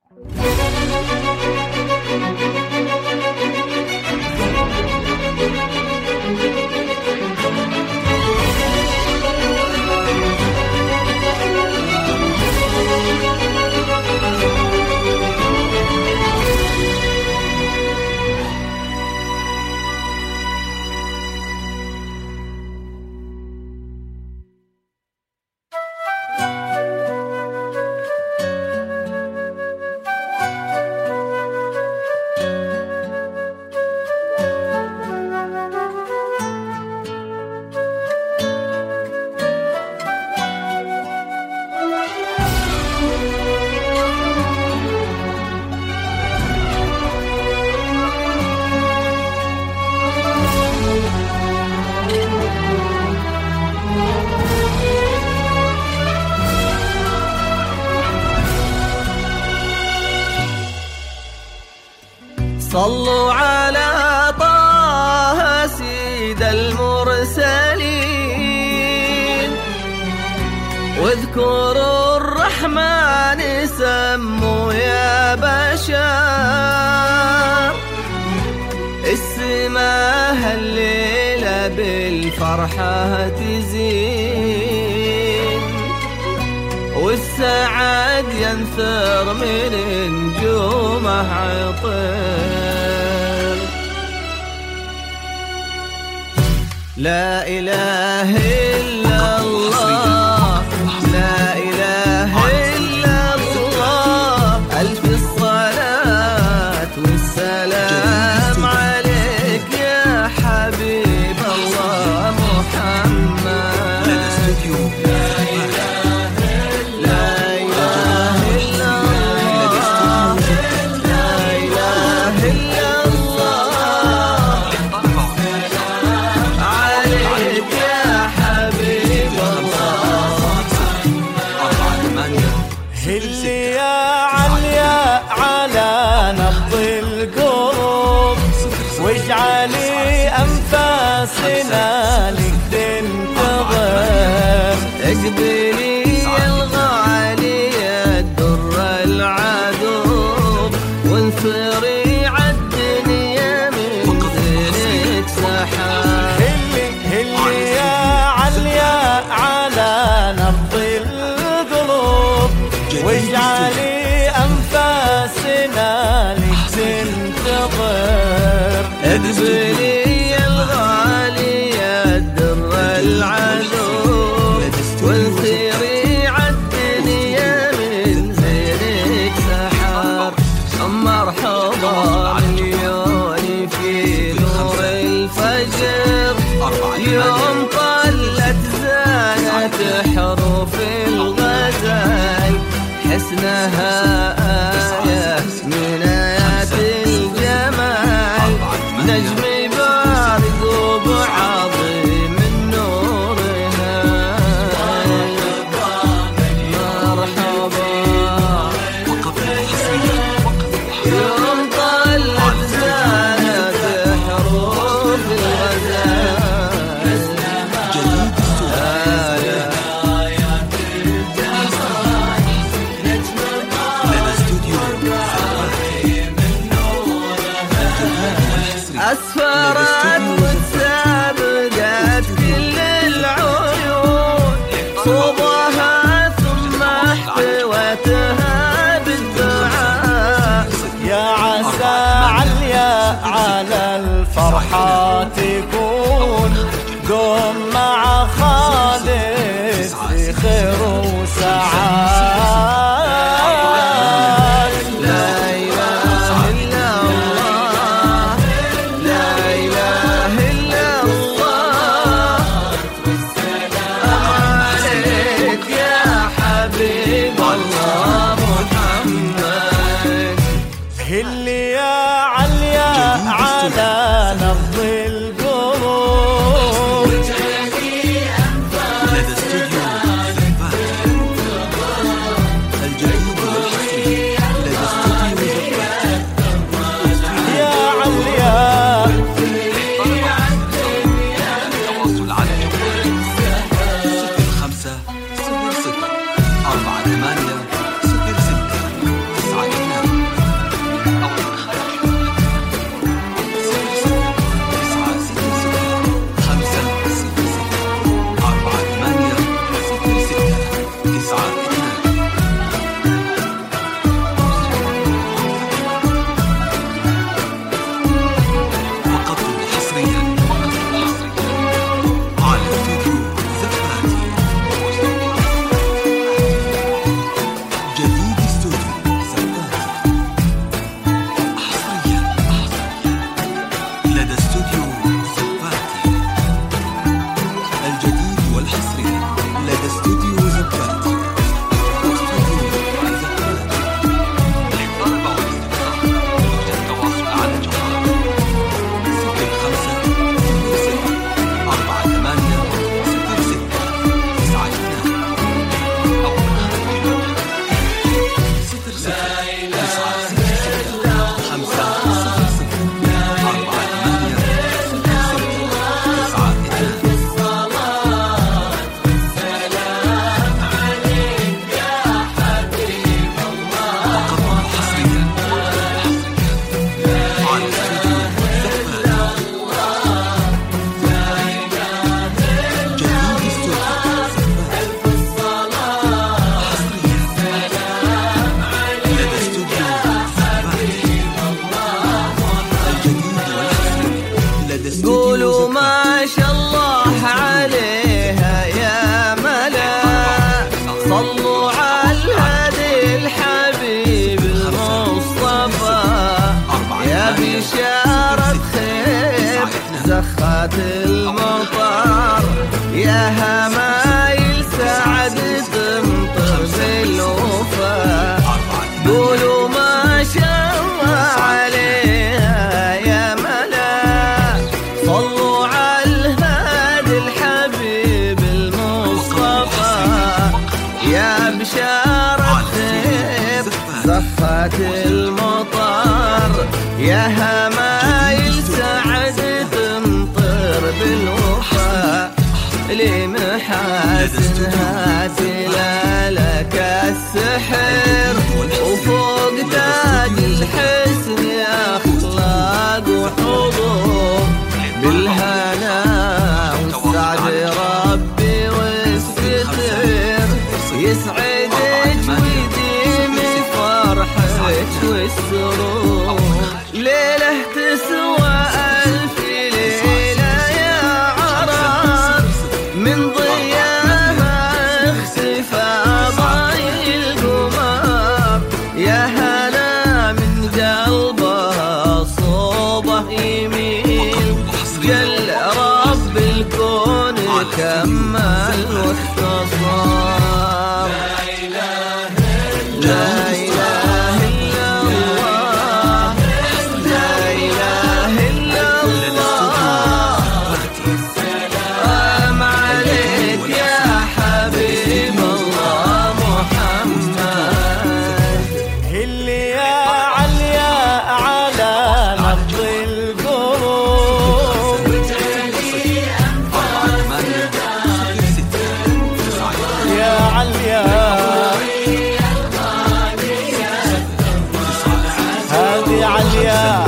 صلوا على طه سيد المرسلين، واذكروا الرحمن سموا يا بشر. السماء الليلة بالفرحة تزين، والسعد ينثر من نجومه عطر. لا إله إلا الله، لا إله إلا الله. ألف الصلاة والسلام عليك يا حبيب الله محمد. اللي يا عليا على نبض القلوب، واجعلي أنفاسنا لك تنتظر. اقبلي يا الغالية الدر العذوب، وانثري عالدنيا من دينك سحاب. اللي يا عليا على نبض القلوب، واجعلي أنفاسنا لك تنتظر. اقبلي يا الغالية الدر العذوب، وانثري عالدنيا من زينك سحاب. مرحبا مليون في نور الفجر، يوم طلت زانت حروف الغزل. حسنها آية من آيات الجمال، نجم بارق وبعظيم نورها. مرحبا يوم طلت زانت حروف الغزل. بشارة خير زخات المطر، يا همايل سعد تمطر بالوفا، قولوا ما شاء الله عليها يا ملا. صلوا على الهادي الحبيب المصطفى، يا بشارة خير زخات المطر، يا همايل سعد تمطر بالوفا، لمحاسنها تلالك السحر، وفوق تاج الحسن أخلاق وحضور، بالهنا والسعد ربي والستر، يسعدك ويديم فرحك والسرور، ليلة تسوى ألف ليلة يا عرب، من ضياها اختفى ضاي القمر، يا هلا من قلبها صوبه يميل، جل رب الكون كمل واختصر. لا إله إلا الله، لا إله إلا الله، سلام عليك يا حبيب الله محمد. اللي يا عليا على نبض القلوب، يا عليا هذه عليا،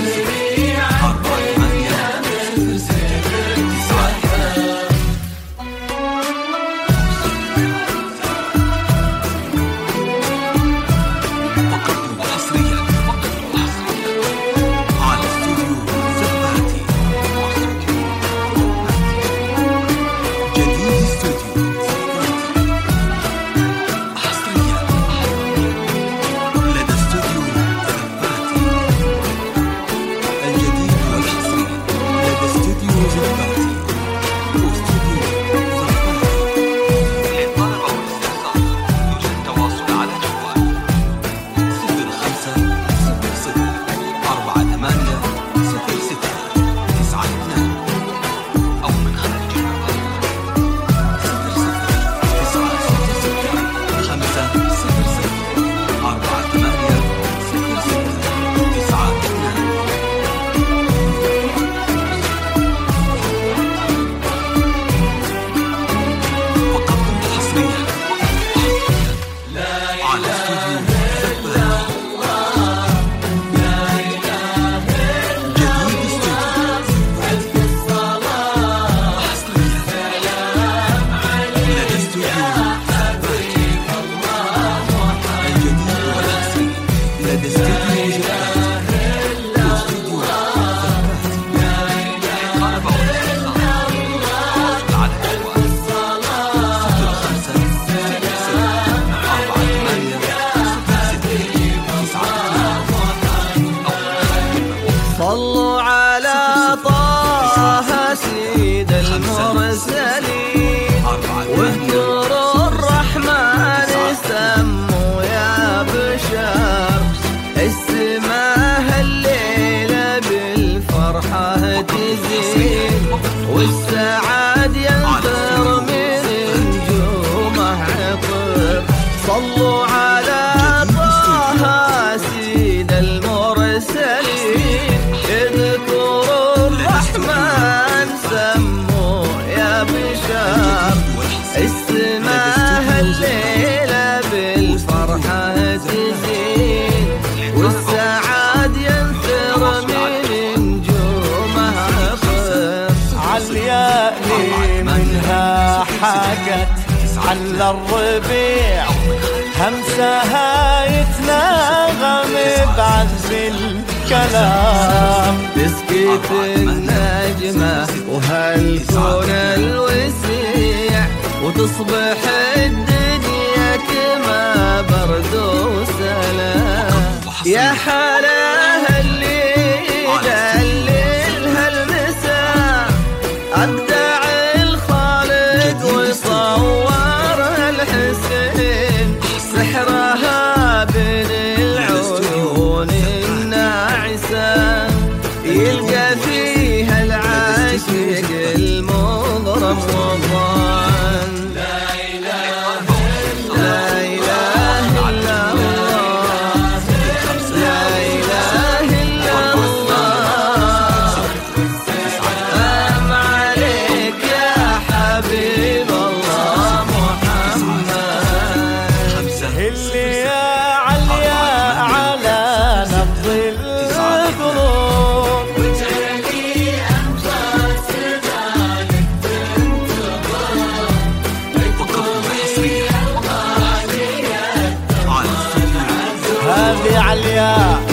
صلوا على طه سيد المرسلين، واذكروا الرحمن سموا يا بشر، السماء الليلة بالفرحة تزين، والسعاد ينثر من نجومه عطر. صلوا على طه سيد المرسلين، اذكروا الرحمن سموا يا بشر، السماء الليلة بالفرحة تزين، والسعاد ينثر من نجومه عطر. عليا لي منها حاجت على الربيع، همسها يتناغم بعذب الكلام، تسكت النجمة وهالكون الوسيع، وتصبح الدنيا كما برد وسلام، يا حلاها الليل هذه عليا